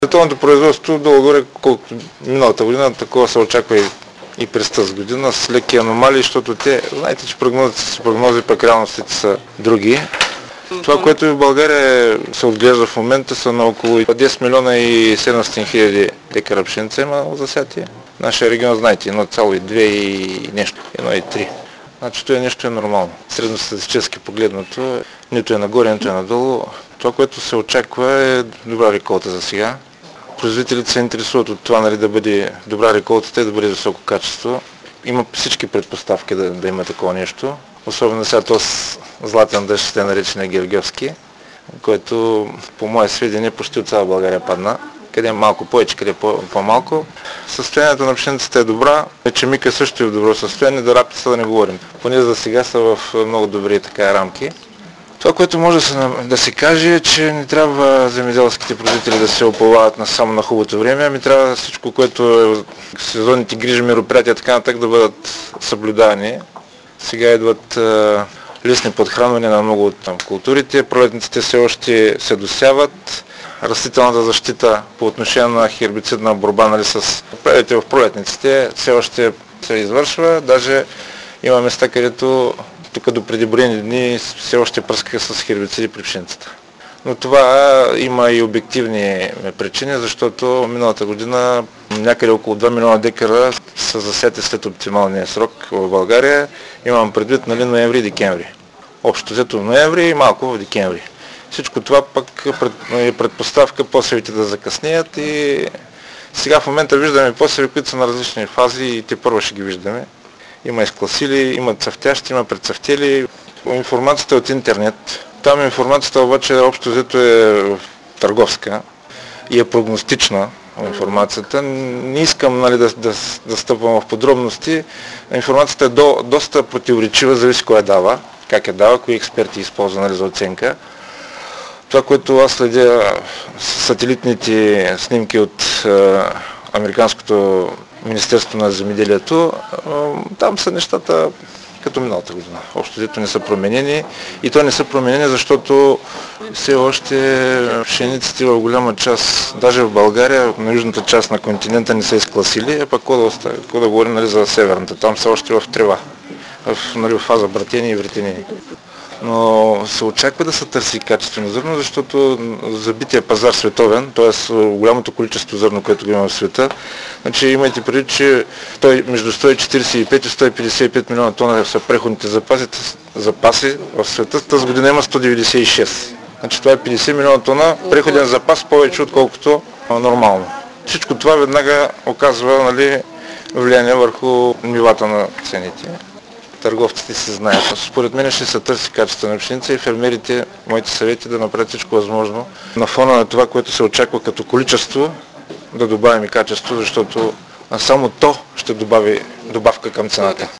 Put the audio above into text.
Световното производство долу-горе, колкото миналата година, такова се очаква и през тази година с леки аномалии, защото знаете, че прогнозите са прогнози, пък реалностите са други. Това, което и в България се отглежда в момента, са на около 10 милиона и 700 хиляди декара пшеница има засяти. Нашия регион, знаете, 1,2 и нещо, 1,3. Значи това нещо е нормално. Средностатистически погледнато, нито е нагоре, нито е надолу. Това, което се очаква, е добра реколта за сега. Производителите се интересуват от това, да бъде добра реколтата и да бъде високо качество. Има всички предпоставки да има такова нещо. Особено сега този златен дъжд, те наречения Георгиевски, който по мое сведение почти от цяла България падна. Къде е малко повече, къде е по-малко. Състоянието на пшеницата е добра, ечемика също е в добро състояние, да рапица да не говорим. Поне за сега са в много добри така рамки. Това, което може да се каже, е, че не трябва земеделските производители да се оплавяват само на хубавото време, ами трябва всичко, което е сезонните грижи, мероприятия, така нататък да бъдат съблюдани. Сега идват лесни подхранвания на много от културите, пролетниците все още се досяват. Растителната защита по отношение на хербицидна борба с правите в пролетниците все още се извършва. Даже има места, където тук до преди броени дни все още пръскаха с хербициди при пшеницата. Но това има и обективни причини, защото миналата година някъде около 2 милиона декара са засети след оптималния срок в България. Имам предвид ноември и декември. Общо взето в ноември и малко в декември. Всичко това пък е предпоставка посевите да закъснеят и сега в момента виждаме посеви, които са на различни фази и те първо ще ги виждаме. Има изкласили, има цъфтящи, има прецъфтели. Информацията е от интернет. Там информацията обаче общо взето е търговска и е прогностична информацията. Не искам да стъпвам в подробности. Информацията е доста противоречива, зависи кой я дава, как я дава, кои експерти използва за оценка. Това, което аз следя сателитните снимки от Американското Министерство на земеделието, там са нещата като миналата година. Общо взето не са променени и то не са променени, защото все още пшениците в голяма част, даже в България, на южната част на континента не са изкласили, а пък какво да говорим за северната, там са още в трева, в фаза братени и вретени. Но се очаква да се търси качествено зърно, защото забития пазар световен, т.е. голямото количество зърно, което го има в света, значи имайте предвид, че между 145 и 155 милиона тона са преходните запаси в света. Тази година има 196. Значи това е 50 милиона тона преходен запас повече, отколкото нормално. Всичко това веднага оказва влияние върху нивата на цените. Търговците се знаят. Според мен ще се търси качествена пшеница и фермерите, моите съвети, да направят всичко възможно на фона на това, което се очаква като количество, да добавим и качество, защото само то ще добави добавка към цената.